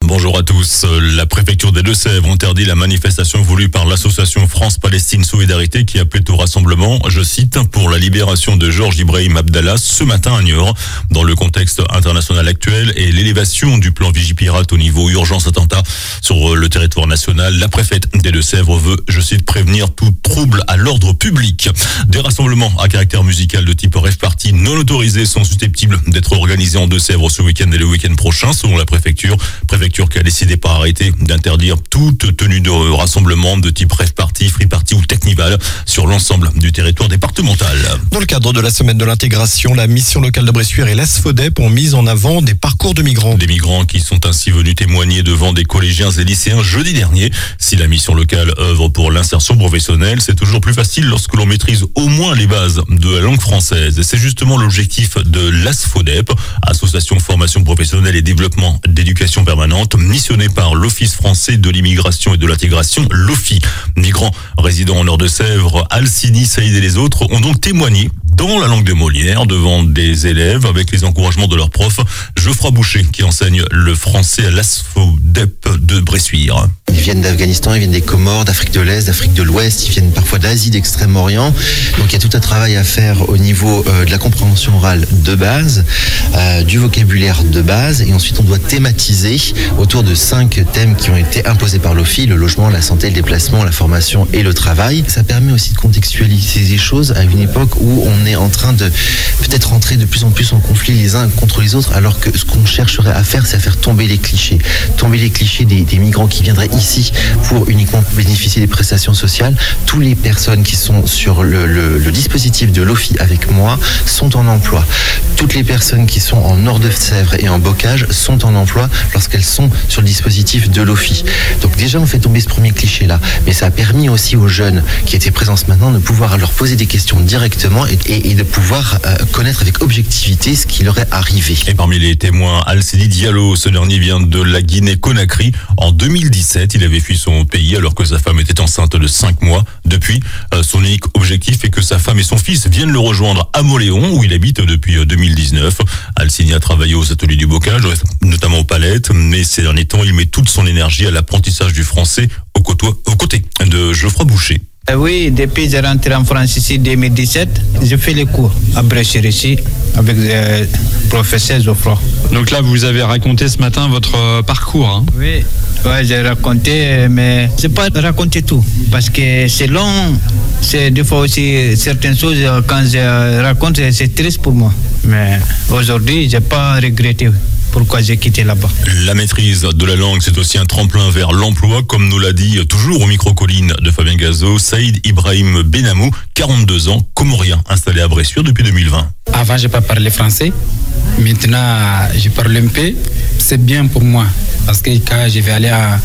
Bonjour à tous. La préfecture des Deux-Sèvres interdit la manifestation voulue par l'association France-Palestine Solidarité qui appelait au rassemblement, je cite, pour la libération de Georges Ibrahim Abdallah ce matin à Niort. Dans le contexte international actuel et l'élévation du plan Vigipirate au niveau urgence attentat sur le territoire national, la préfète des Deux-Sèvres veut, je cite, prévenir tout trouble à l'ordre public. Des rassemblements à caractère musical de type rave party non autorisés sont susceptibles d'être organisés en Deux-Sèvres ce week-end et le week-end prochain selon la préfecture qui a décidé par arrêté d'interdire toute tenue de rassemblement de type rave party, free party ou technival sur l'ensemble du territoire départemental. Dans le cadre de la semaine de l'intégration, la mission locale de Bressuire et l'ASFODEP ont mis en avant des parcours de migrants. Des migrants qui sont ainsi venus témoigner devant des collégiens et lycéens jeudi dernier. Si la mission locale œuvre pour l'insertion professionnelle, c'est toujours plus facile lorsque l'on maîtrise au moins les bases de la langue française. Et c'est justement l'objectif de l'ASFODEP, Association Formation Professionnelle et Développement d'Éducation Permanente, missionnée par l'Office français de l'immigration et de l'intégration, l'OFI. Migrants résidant en Nord-de-Sèvres, Alcini, Saïd et les autres ont donc témoigné dans la langue de Molière devant des élèves avec les encouragements de leur prof Geoffroy Boucher qui enseigne le français à l'ASFODEP de Bressuire. Ils viennent d'Afghanistan, ils viennent des Comores, d'Afrique de l'Est, d'Afrique de l'Ouest, ils viennent parfois d'Asie, d'Extrême-Orient. Donc il y a tout un travail à faire au niveau de la compréhension orale de base, du vocabulaire de base, et ensuite on doit thématiser autour de 5 thèmes qui ont été imposés par l'OFI, le logement, la santé, le déplacement, la formation et le travail. Ça permet aussi de contextualiser les choses à une époque où on est en train de peut-être entrer de plus en plus en conflit les uns contre les autres, alors que ce qu'on chercherait à faire, c'est à faire tomber les clichés. Tomber les clichés des migrants qui viendraient ici pour uniquement bénéficier des prestations sociales. Toutes les personnes qui sont sur le dispositif de l'OFI avec moi sont en emploi. Toutes les personnes qui sont en Nord-de-Sèvres et en Bocage sont en emploi lorsqu'elles sont sur le dispositif de l'OFI. Donc déjà, on fait tomber ce premier cliché-là. Mais ça a permis aussi aux jeunes qui étaient présents ce matin de pouvoir leur poser des questions directement et de pouvoir connaître avec objectivité ce qui leur est arrivé. Et parmi les témoins, Alcidi Diallo, ce dernier vient de la Guinée-Conakry. En 2017, il avait fui son pays alors que sa femme était enceinte de 5 mois. Depuis, son unique objectif est que sa femme et son fils viennent le rejoindre à Moléon, où il habite depuis 2019. Alcini a travaillé aux ateliers du Bocage, notamment aux palettes, mais ces derniers temps, il met toute son énergie à l'apprentissage du français aux côtés de Geoffroy Boucher. Oui, depuis que j'ai rentré en France ici en 2017, je fais les cours à Bressuire ici avec le professeur Geoffroy. Donc là, vous avez raconté ce matin votre parcours. Hein. Oui, ouais, j'ai raconté, mais je n'ai pas raconté tout parce que c'est long. C'est des fois aussi certaines choses, quand je raconte, c'est triste pour moi. Mais aujourd'hui, je n'ai pas regretté. Pourquoi j'ai quitté là-bas. La maîtrise de la langue, c'est aussi un tremplin vers l'emploi, comme nous l'a dit toujours au micro-colline de Fabien Gazo, Saïd Ibrahim Benamou, 42 ans, comorien, installé à Bressuire depuis 2020. Avant, je n'ai pas parlé français. Maintenant, je parle un peu. C'est bien pour moi, parce que quand je vais aller à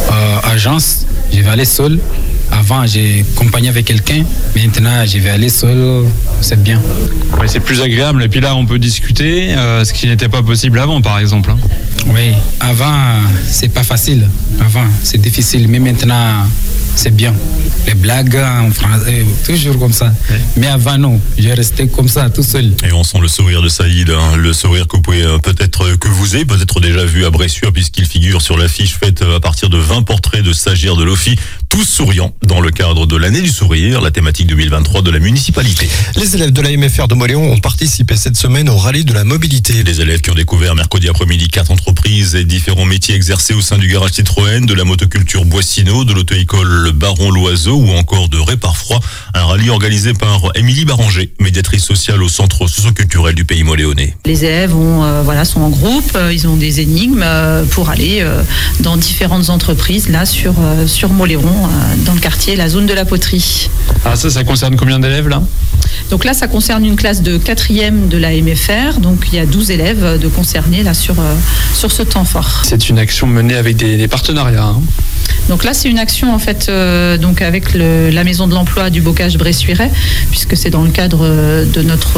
agence, je vais aller seul. Avant, j'ai accompagné avec quelqu'un. Maintenant, je vais aller seul. C'est bien. Ouais, c'est plus agréable. Et puis là, on peut discuter, ce qui n'était pas possible avant, par exemple. Hein. Oui, avant, c'est pas facile. Avant, c'est difficile. Mais maintenant, c'est bien. Les blagues en français, toujours comme ça. Ouais. Mais avant, non. J'ai resté comme ça, tout seul. Et on sent le sourire de Saïd, hein, le sourire que vous pouvez vous avez peut-être déjà vu à Bressuire, puisqu'il figure sur l'affiche faite à partir de 20 portraits de stagiaires de l'OFI, tous souriants, dans le cadre de l'année du sourire, la thématique 2023 de la municipalité. Les élèves de la MFR de Moléon ont participé cette semaine au rallye de la mobilité. Les élèves qui ont découvert mercredi après-midi 4 entreprises et différents métiers exercés au sein du garage Citroën, de la motoculture Boissino, de l'auto-école Baron Loiseau ou encore de Réparfroid. Un rallye organisé par Émilie Baranger, médiatrice sociale au centre socio-culturel du pays moléonais. Les élèves sont en groupe, ils ont des énigmes pour aller dans différentes entreprises là sur Moléon, dans le quartier, la zone de la poterie. Ah ça concerne combien d'élèves là ? Donc là, ça concerne une classe de 4e de la MFR, donc il y a 12 élèves de concernés là sur ce temps fort. C'est une action menée avec des partenariats. Hein. Donc là, c'est une action en fait donc avec la maison de l'emploi du Bocage Bressuirais, puisque c'est dans le cadre de notre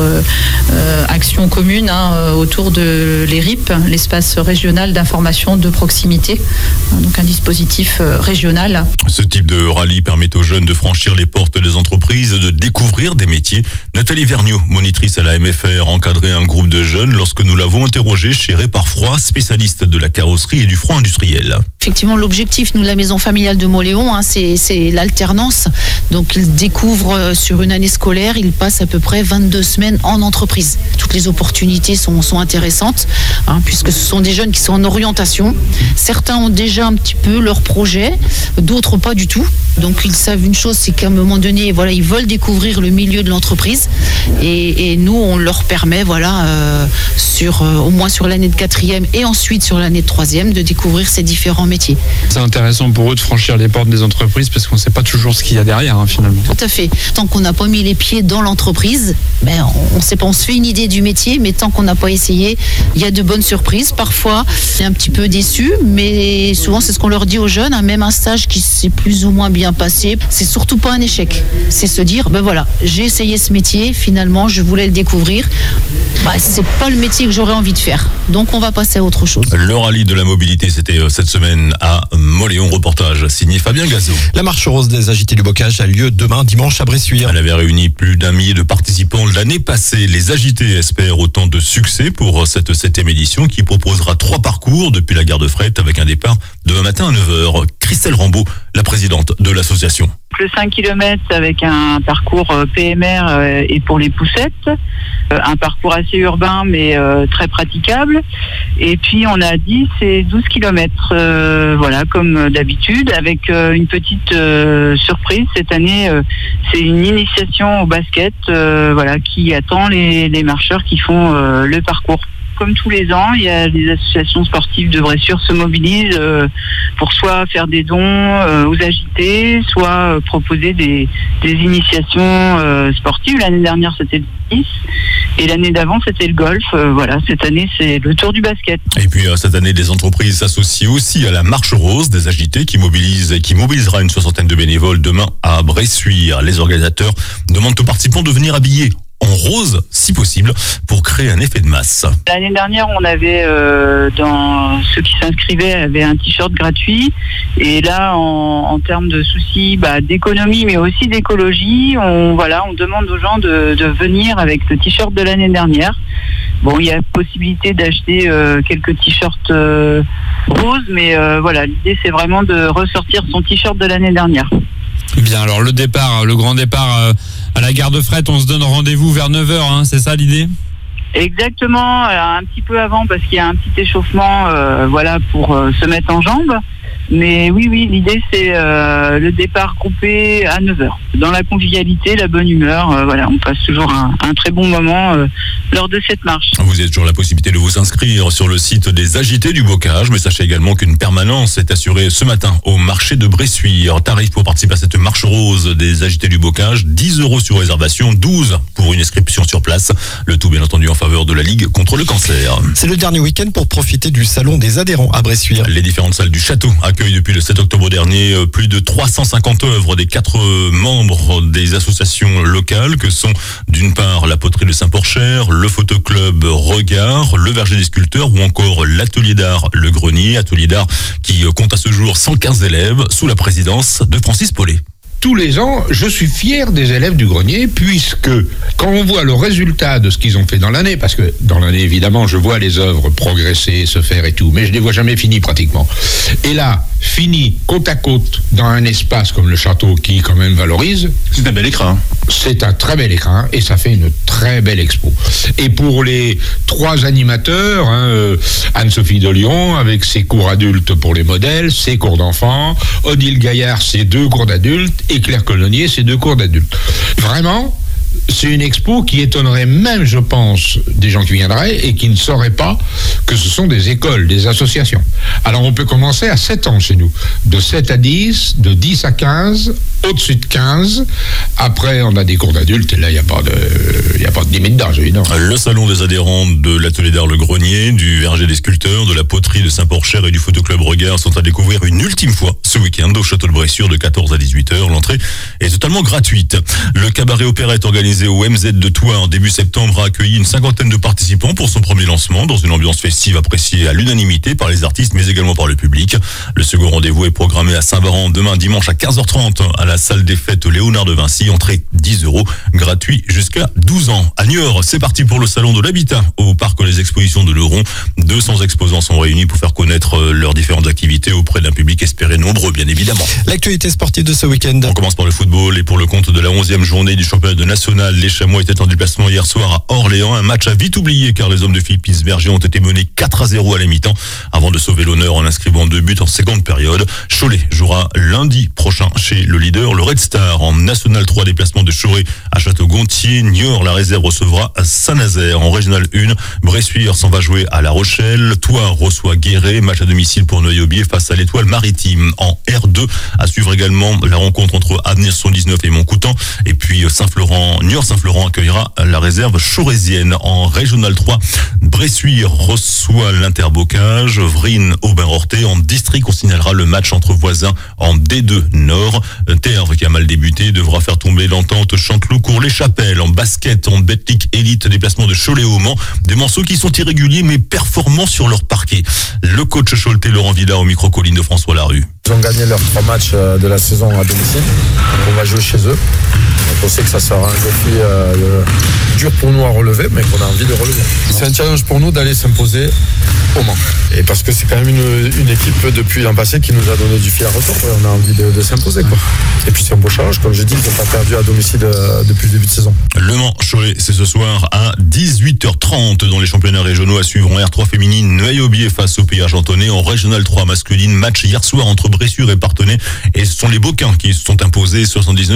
action commune autour de l'ERIP, l'espace régional d'information de proximité, donc un dispositif régional. Ce type de rallye permet aux jeunes de franchir les portes des entreprises, de découvrir des métiers. Nathalie Vergniaud, monitrice à la MFR, encadrait un groupe de jeunes lorsque nous l'avons interrogée chez Répar Froid, spécialiste de la carrosserie et du froid industriel. Effectivement, l'objectif, nous, de la maison familiale de Mauléon, c'est l'alternance. Donc, ils découvrent sur une année scolaire, ils passent à peu près 22 semaines en entreprise. Toutes les opportunités sont intéressantes, puisque ce sont des jeunes qui sont en orientation. Certains ont déjà un petit peu leur projet, d'autres pas du tout. Donc, ils savent une chose, c'est qu'à un moment donné, voilà, ils veulent découvrir le milieu de l'entreprise. Et nous, on leur permet, au moins sur l'année de 4e et ensuite sur l'année de 3e, de découvrir ces différents métiers. C'est intéressant pour eux de franchir les portes des entreprises parce qu'on ne sait pas toujours ce qu'il y a derrière, finalement. Tout à fait. Tant qu'on n'a pas mis les pieds dans l'entreprise, on sait pas, on se fait une idée du métier, mais tant qu'on n'a pas essayé, il y a de bonnes surprises. Parfois, on est un petit peu déçu, mais souvent c'est ce qu'on leur dit aux jeunes, même un stage qui s'est plus ou moins bien passé, c'est surtout pas un échec. C'est se dire, j'ai essayé ce métier, finalement je voulais le découvrir. C'est pas le métier que j'aurais envie de faire. Donc on va passer à autre chose. Le rallye de la mobilité, c'était cette semaine à Mauléon. Reportage signé Fabien Gazot. La marche rose des agités du bocage a lieu demain dimanche à Bressuire. Elle avait réuni plus d'1 millier de participants l'année passée. Les agités espèrent autant de succès pour cette 7e édition qui proposera 3 parcours depuis la gare de Fret avec un départ demain matin à 9h. Christelle Rambaud, la présidente de l'association. Le 5 km avec un parcours PMR et pour les poussettes, un parcours assez urbain mais très praticable. Et puis on a 10 et 12 km, comme d'habitude, avec une petite surprise. Cette année, c'est une initiation au basket qui attend les marcheurs qui font le parcours. Comme tous les ans, il y a les associations sportives de Bressuire se mobilisent pour soit faire des dons aux agités, soit proposer des initiations sportives. L'année dernière, c'était le tennis et l'année d'avant, c'était le golf. Cette année, c'est le tour du basket. Et puis cette année, des entreprises s'associent aussi à la marche rose des agités qui mobilisera une 60aine de bénévoles demain à Bressuire. Les organisateurs demandent aux participants de venir habillés en rose, si possible, pour créer un effet de masse. L'année dernière, on avait, dans ceux qui s'inscrivaient, avait un t-shirt gratuit. Et là, en termes de soucis d'économie, mais aussi d'écologie, on demande aux gens de venir avec le t-shirt de l'année dernière. Bon, il y a possibilité d'acheter quelques t-shirts roses, mais l'idée, c'est vraiment de ressortir son t-shirt de l'année dernière. Bien, alors le grand départ à la gare de Fret, on se donne rendez-vous vers 9h, c'est ça l'idée ? Exactement, un petit peu avant parce qu'il y a un petit échauffement pour se mettre en jambes. Mais oui, l'idée c'est le départ groupé à 9h. Dans la convivialité, la bonne humeur, on passe toujours un très bon moment lors de cette marche. Vous avez toujours la possibilité de vous inscrire sur le site des agités du bocage, mais sachez également qu'une permanence est assurée ce matin au marché de Bressuire. Tarif pour participer à cette marche rose des agités du bocage, 10 € sur réservation, 12 pour une inscription sur place. Le tout bien entendu en faveur de la Ligue contre le cancer. C'est le dernier week-end pour profiter du salon des adhérents à Bressuire. Les différentes salles du château accueille depuis le 7 octobre dernier plus de 350 œuvres des 4 membres des associations locales que sont d'une part la poterie de Saint-Porcher, le photoclub Regard, le verger des sculpteurs ou encore l'atelier d'art Le Grenier, atelier d'art qui compte à ce jour 115 élèves sous la présidence de Francis Paulet. Tous les ans, je suis fier des élèves du Grenier, puisque quand on voit le résultat de ce qu'ils ont fait dans l'année, parce que dans l'année, évidemment, je vois les œuvres progresser, se faire et tout, mais je les vois jamais finies pratiquement. Et là, fini côte à côte dans un espace comme le château qui quand même valorise. C'est un bel écrin. C'est un très bel écrin et ça fait une très belle expo. Et pour les 3 animateurs, Anne-Sophie de Lyon avec ses cours adultes pour les modèles, ses cours d'enfants, Odile Gaillard ses 2 cours d'adultes et Claire Colonnier ses 2 cours d'adultes. Vraiment, c'est une expo qui étonnerait même, je pense, des gens qui viendraient et qui ne sauraient pas que ce sont des écoles, des associations. Alors on peut commencer à 7 ans chez nous, de 7 à 10, de 10 à 15, au-dessus de 15. Après, on a des cours d'adultes et là, il n'y a pas de limite d'âge, évidemment. Le salon des adhérents de l'atelier d'art Le Grenier, du verger des sculpteurs, de la poterie de Saint-Porcher et du photoclub Regard sont à découvrir une ultime fois ce week-end au château de Bressuire de 14 à 18h. L'entrée est totalement gratuite. Le cabaret opérette organisé au MZ de Thouars début septembre a accueilli une 50aine de participants pour son premier lancement dans une ambiance festive appréciée à l'unanimité par les artistes mais également par le public. Le second rendez-vous est programmé à Saint-Varan demain dimanche à 15h30 à la salle des fêtes Léonard de Vinci. Entrée 10 €, gratuit jusqu'à 12 ans. À Niort, c'est parti pour le salon de l'habitat au parc des expositions de Leuron. 200 exposants sont réunis pour faire connaître leurs différentes activités auprès d'un public espéré nombreux, bien évidemment. L'actualité sportive de ce week-end. On commence par le football et pour le compte de la 11e journée du championnat de national, les Chamois étaient en déplacement hier soir à Orléans. Un match à vite oublié car les hommes de Philippe Isberger ont été menés 4-0 à la mi-temps avant de sauver l'honneur en inscrivant 2 buts en seconde période. Cholet jouera lundi prochain chez le leader, le Red Star. En National 3, déplacement de Choré à Château-Gontier. Niort, la réserve, recevra Saint-Nazaire. En Régional 1, Bressuire s'en va jouer à La Rochelle. Thouars reçoit Guéret. Match à domicile pour Neuilly face à l'Étoile Maritime. En R2, à suivre également la rencontre entre Avenir 79 et Montcoutan. Et puis Saint-Florent, Niort-Saint-Florent accueillera la réserve chorésienne. En Régional 3, Bressuire reçoit l'Interbocage. Vrine, Aubin-Rorté. En district, on signalera le match entre voisins en D2 Nord. Terve, qui a mal débuté, devra faire tomber l'entente Chanteloup-Cours-les-Chapelles. En basket, en Betclic Elite, déplacement de Cholet au Mans. Des morceaux qui sont irréguliers mais performants sur leur parquet. Le coach choletais Laurent Villa au micro-colline de François Larue. Ils ont gagné leurs 3 matchs de la saison à domicile. On va jouer chez eux. Donc on sait que ça sera un défi dur pour nous à relever, mais qu'on a envie de relever. C'est un challenge pour nous d'aller s'imposer au Mans. Et parce que c'est quand même une équipe depuis l'an passé qui nous a donné du fil à retordre. On a envie de s'imposer, quoi. Et puis c'est un beau challenge, comme je dis, ils n'ont pas perdu à domicile depuis le début de saison. Le Mans Cholet, c'est ce soir à 18h30 dans les championnats régionaux à suivre en R3 féminine. Neuilly-Aubier face au Pays Argentonnais. En Régional 3 masculine, match hier soir entre Bressuire et Parthenay. Et ce sont les Beauquins qui se sont imposés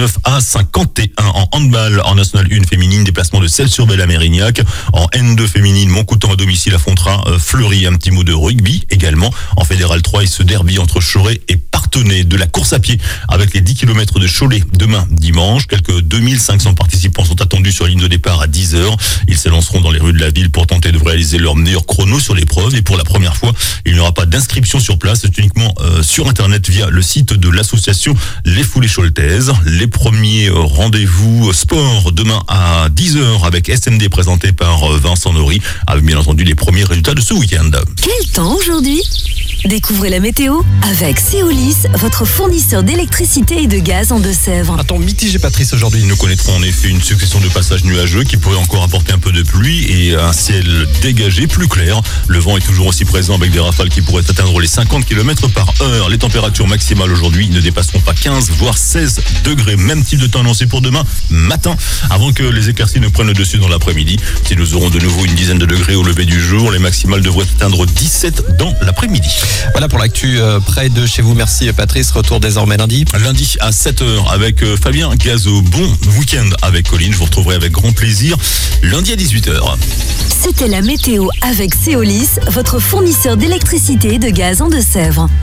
79-51. En handball, en National 1 féminine, déplacement de Celles-sur-Belle à Mérignac. En N2 féminine, Montcoutan à domicile affrontera Fleury. Un petit mot de rugby également. En Fédéral 3, et ce derby entre Choré et Parthenay. De la course à pied avec les 10 km de Cholet demain dimanche. Quelques 2500 participants sont attendus sur la ligne de départ à 10h. Ils s'élanceront dans les rues de la ville pour tenter de réaliser leur meilleur chrono sur l'épreuve. Et pour la première fois, il n'y aura pas d'inscription sur place. C'est uniquement sur Internet via le site de l'association Les Foulées Choletaises. Les premiers rendez-vous sport demain à 10h avec SMD présenté par Vincent Nory, avec bien entendu les premiers résultats de ce week-end. Quel temps aujourd'hui ? Découvrez la météo avec Seolis, votre fournisseur d'électricité et de gaz en Deux-Sèvres. Un temps mitigé, Patrice, aujourd'hui. Nous connaîtrons en effet une succession de passages nuageux qui pourraient encore apporter un peu de pluie et un ciel dégagé, plus clair. Le vent est toujours aussi présent avec des rafales qui pourraient atteindre les 50 km/h. Les températures maximales aujourd'hui ne dépasseront pas 15 voire 16 degrés. Même type de temps annoncé pour demain matin, avant que les éclaircies ne prennent le dessus dans l'après-midi. Si nous aurons de nouveau une dizaine de degrés au lever du jour, les maximales devraient atteindre 17 dans l'après-midi. Voilà pour l'actu près de chez vous. Merci Patrice. Retour désormais lundi. Lundi à 7h avec Fabien Gazot. Bon week-end avec Colline. Je vous retrouverai avec grand plaisir lundi à 18h. C'était la météo avec Seolis, votre fournisseur d'électricité et de gaz en Deux-Sèvres.